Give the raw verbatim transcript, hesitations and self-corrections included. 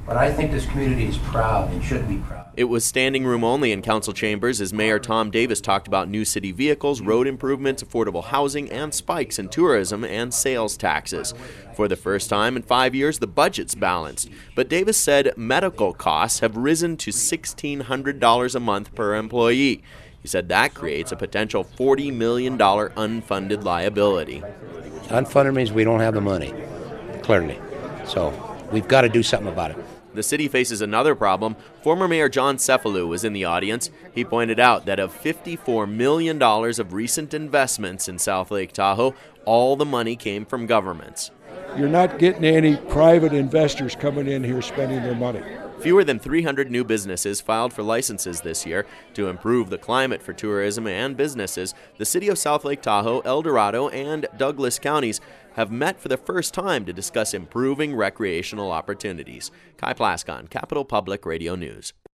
But I think this community is proud and should be proud. It was standing room only in council chambers as Mayor Tom Davis talked about new city vehicles, road improvements, affordable housing, and spikes in tourism and sales taxes. For the first time in five years, the budget's balanced. But Davis said medical costs have risen to sixteen hundred dollars a month per employee. He said that creates a potential forty million dollars unfunded liability. Unfunded means we don't have the money, clearly. So we've got to do something about it. The city faces another problem. Former Mayor John Cefalu was in the audience. He pointed out that of fifty-four million dollars of recent investments in South Lake Tahoe, all the money came from governments. You're not getting any private investors coming in here spending their money. Fewer than three hundred new businesses filed for licenses this year. To improve the climate for tourism and businesses, the city of South Lake Tahoe, El Dorado, and Douglas counties have met for the first time to discuss improving recreational opportunities. Kai Plascon, Capital Public Radio News.